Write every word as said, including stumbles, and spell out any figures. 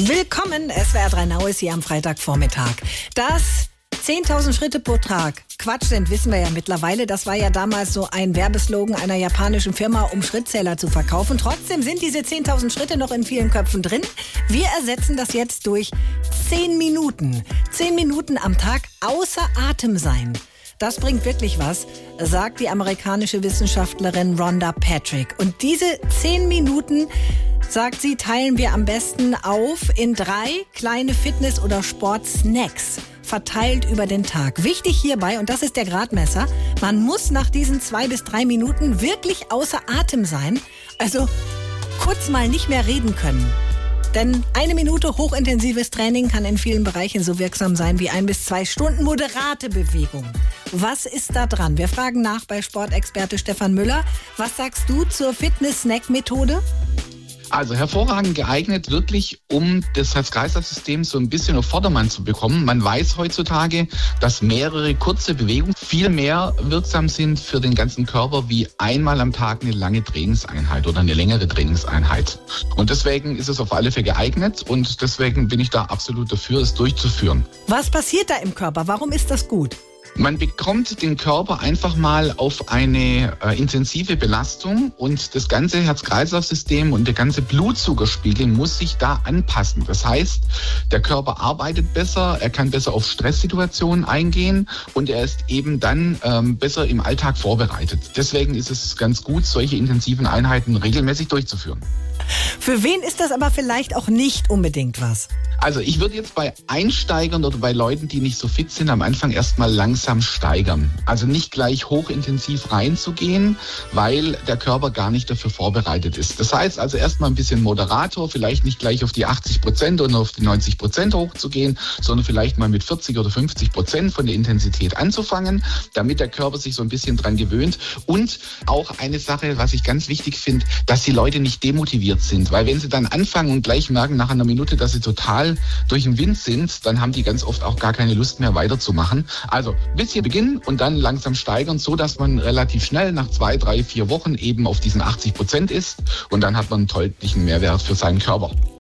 Willkommen, S W R drei Now ist hier am Freitagvormittag. Das zehntausend Schritte pro Tag. Quatsch sind, wissen wir ja mittlerweile. Das war ja damals so ein Werbeslogan einer japanischen Firma, um Schrittzähler zu verkaufen. Trotzdem sind diese zehntausend Schritte noch in vielen Köpfen drin. Wir ersetzen das jetzt durch zehn Minuten. zehn Minuten am Tag außer Atem sein. Das bringt wirklich was, sagt die amerikanische Wissenschaftlerin Rhonda Patrick. Und diese zehn Minuten, sagt sie, teilen wir am besten auf in drei kleine Fitness- oder Sportsnacks, verteilt über den Tag. Wichtig hierbei, und das ist der Gradmesser, man muss nach diesen zwei bis drei Minuten wirklich außer Atem sein, also kurz mal nicht mehr reden können. Denn eine Minute hochintensives Training kann in vielen Bereichen so wirksam sein wie ein bis zwei Stunden moderate Bewegung. Was ist da dran? Wir fragen nach bei Sportexperte Stefan Müller. Was sagst du zur Fitness-Snack-Methode? Also hervorragend geeignet, wirklich, um das Herz-Kreislauf-System so ein bisschen auf Vordermann zu bekommen. Man weiß heutzutage, dass mehrere kurze Bewegungen viel mehr wirksam sind für den ganzen Körper wie einmal am Tag eine lange Trainingseinheit oder eine längere Trainingseinheit. Und deswegen ist es auf alle Fälle geeignet und deswegen bin ich da absolut dafür, es durchzuführen. Was passiert da im Körper? Warum ist das gut? Man bekommt den Körper einfach mal auf eine äh, intensive Belastung und das ganze Herz-Kreislauf-System und der ganze Blutzuckerspiegel muss sich da anpassen. Das heißt, der Körper arbeitet besser, er kann besser auf Stresssituationen eingehen und er ist eben dann ähm, besser im Alltag vorbereitet. Deswegen ist es ganz gut, solche intensiven Einheiten regelmäßig durchzuführen. Für wen ist das aber vielleicht auch nicht unbedingt was? Also ich würde jetzt bei Einsteigern oder bei Leuten, die nicht so fit sind, am Anfang erstmal langsam steigern. Also nicht gleich hochintensiv reinzugehen, weil der Körper gar nicht dafür vorbereitet ist. Das heißt also erstmal ein bisschen moderator, vielleicht nicht gleich auf die achtzig Prozent oder auf die neunzig Prozent hochzugehen, sondern vielleicht mal mit vierzig oder fünfzig Prozent von der Intensität anzufangen, damit der Körper sich so ein bisschen dran gewöhnt. Und auch eine Sache, was ich ganz wichtig finde, dass die Leute nicht demotiviert sind. Weil wenn sie dann anfangen und gleich merken nach einer Minute, dass sie total durch den Wind sind, dann haben die ganz oft auch gar keine Lust mehr weiterzumachen. Also ein bisschen beginnen und dann langsam steigern, so dass man relativ schnell nach zwei, drei, vier Wochen eben auf diesen achtzig Prozent ist und dann hat man einen deutlichen Mehrwert für seinen Körper.